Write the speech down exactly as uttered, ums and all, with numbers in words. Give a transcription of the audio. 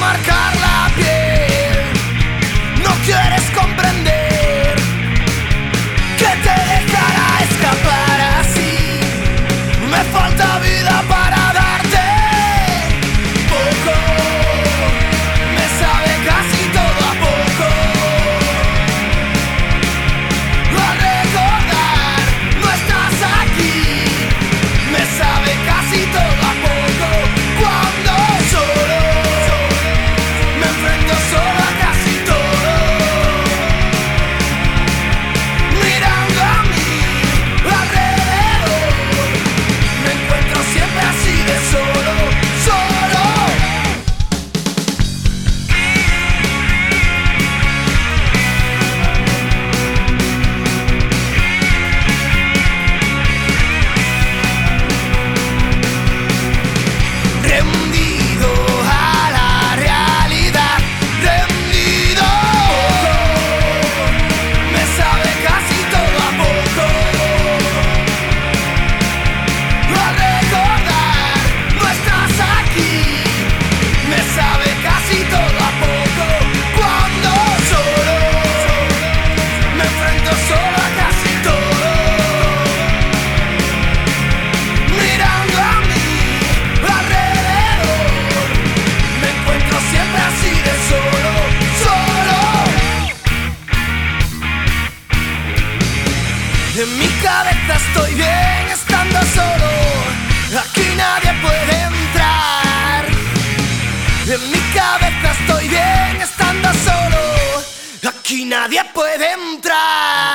marcar la piel. No quieres comprender que te dejará escapar así. Me falta vida para darte poco. Me sabe casi todo a poco. Al recordar no estás aquí, me sabe casi todo a poco. Cuando solo me enfrento solo a casi todo, mirando a mí alrededor, me encuentro siempre así de solo, solo. Rendido a la realidad, rendido. Me sabe casi todo a poco. Al recordar no estás aquí, me sabe casi todo a poco. Cuando solo me enfrento solo a casi todo, mirando a mí alrededor, me encuentro siempre así de solo, solo. En mi cabeza estoy bien estando solo, aquí nadie puede entrar. En mi cabeza estoy bien estando solo, aquí nadie puede entrar.